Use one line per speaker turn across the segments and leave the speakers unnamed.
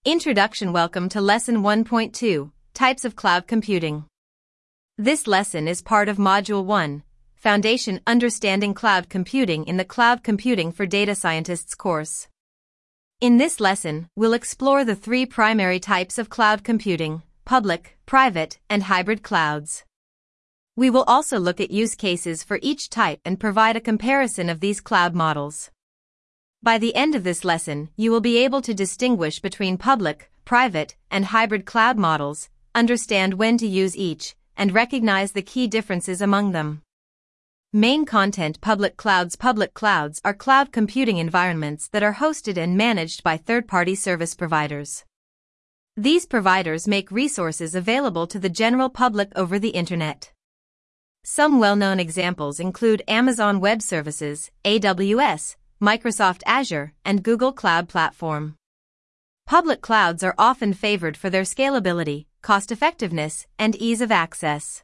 Introduction. Welcome to Lesson 1.2, Types of Cloud Computing. This lesson is part of Module 1, Foundation Understanding Cloud Computing in the Cloud Computing for Data Scientists course. In this lesson, we'll explore the three primary types of cloud computing: public, private, and hybrid clouds. We will also look at use cases for each type and provide a comparison of these cloud models. By the end of this lesson, you will be able to distinguish between public, private, and hybrid cloud models, understand when to use each, and recognize the key differences among them. Main content: public clouds. Public clouds are cloud computing environments that are hosted and managed by third-party service providers. These providers make resources available to the general public over the Internet. Some well-known examples include Amazon Web Services, AWS, Microsoft Azure, and Google Cloud Platform. Public clouds are often favored for their scalability, cost-effectiveness, and ease of access.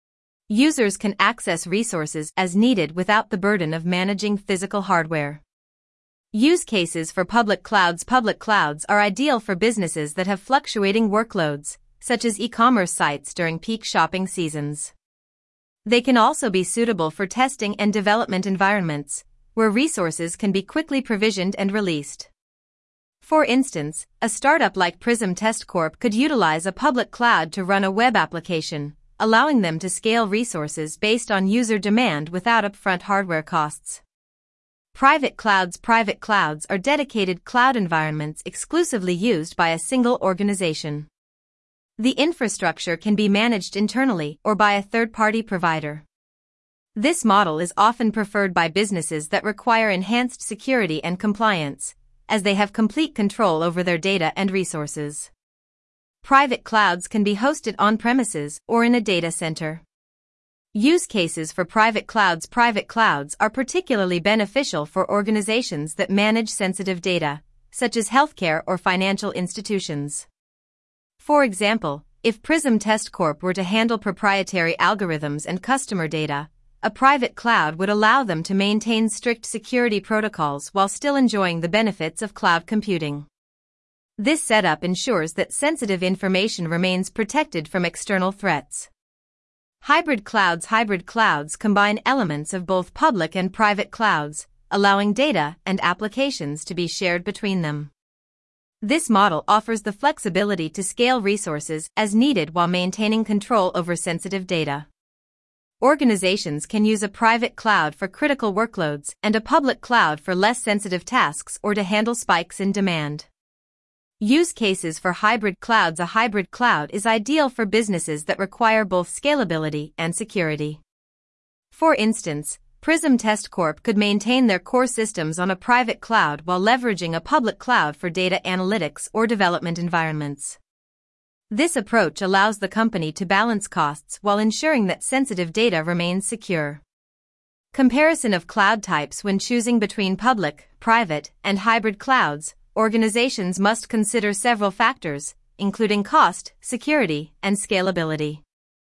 Users can access resources as needed without the burden of managing physical hardware. Use cases for public clouds. Public clouds are ideal for businesses that have fluctuating workloads, such as e-commerce sites during peak shopping seasons. They can also be suitable for testing and development environments, where resources can be quickly provisioned and released. For instance, a startup like Prism Test Corp could utilize a public cloud to run a web application, allowing them to scale resources based on user demand without upfront hardware costs. Private clouds. Private clouds are dedicated cloud environments exclusively used by a single organization. The infrastructure can be managed internally or by a third-party provider. This model is often preferred by businesses that require enhanced security and compliance, as they have complete control over their data and resources. Private clouds can be hosted on-premises or in a data center. Use cases for private clouds. Private clouds are particularly beneficial for organizations that manage sensitive data, such as healthcare or financial institutions. For example, if Prism Test Corp were to handle proprietary algorithms and customer data, a private cloud would allow them to maintain strict security protocols while still enjoying the benefits of cloud computing. This setup ensures that sensitive information remains protected from external threats. Hybrid clouds. Hybrid clouds combine elements of both public and private clouds, allowing data and applications to be shared between them. This model offers the flexibility to scale resources as needed while maintaining control over sensitive data. Organizations can use a private cloud for critical workloads and a public cloud for less sensitive tasks or to handle spikes in demand. Use cases for hybrid clouds. A hybrid cloud is ideal for businesses that require both scalability and security. For instance, Prism Test Corp could maintain their core systems on a private cloud while leveraging a public cloud for data analytics or development environments. This approach allows the company to balance costs while ensuring that sensitive data remains secure. Comparison of cloud types. When choosing between public, private, and hybrid clouds, organizations must consider several factors, including cost, security, and scalability.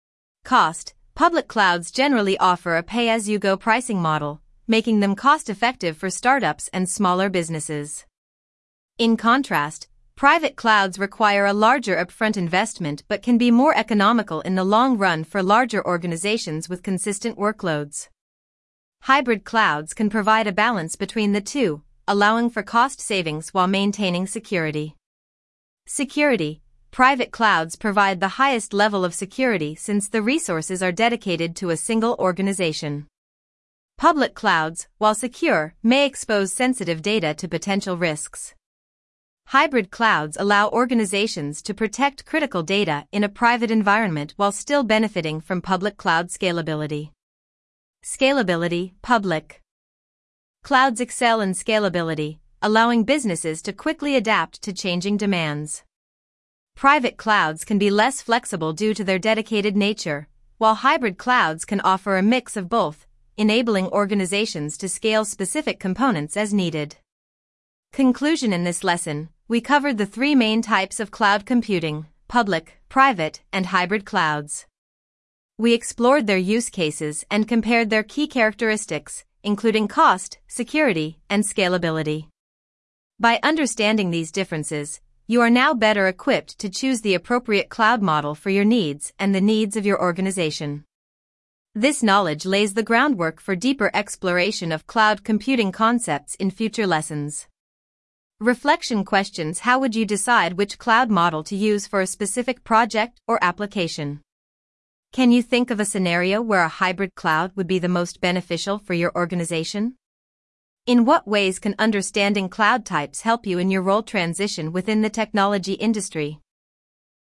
Cost. Public clouds generally offer a pay-as-you-go pricing model, making them cost-effective for startups and smaller businesses. In contrast, private clouds require a larger upfront investment but can be more economical in the long run for larger organizations with consistent workloads. Hybrid clouds can provide a balance between the two, allowing for cost savings while maintaining security. Security. Private clouds provide the highest level of security since the resources are dedicated to a single organization. Public clouds, while secure, may expose sensitive data to potential risks. Hybrid clouds allow organizations to protect critical data in a private environment while still benefiting from public cloud scalability. Scalability. Public clouds excel in scalability, allowing businesses to quickly adapt to changing demands. Private clouds can be less flexible due to their dedicated nature, while hybrid clouds can offer a mix of both, enabling organizations to scale specific components as needed. Conclusion. In this lesson, we covered the three main types of cloud computing: public, private, and hybrid clouds. We explored their use cases and compared their key characteristics, including cost, security, and scalability. By understanding these differences, You are now better equipped to choose the appropriate cloud model for your needs and the needs of your organization. This knowledge lays the groundwork for deeper exploration of cloud computing concepts in future lessons. Reflection questions: how would you decide which cloud model to use for a specific project or application? Can you think of a scenario where a hybrid cloud would be the most beneficial for your organization? In what ways can understanding cloud types help you in your role transition within the technology industry?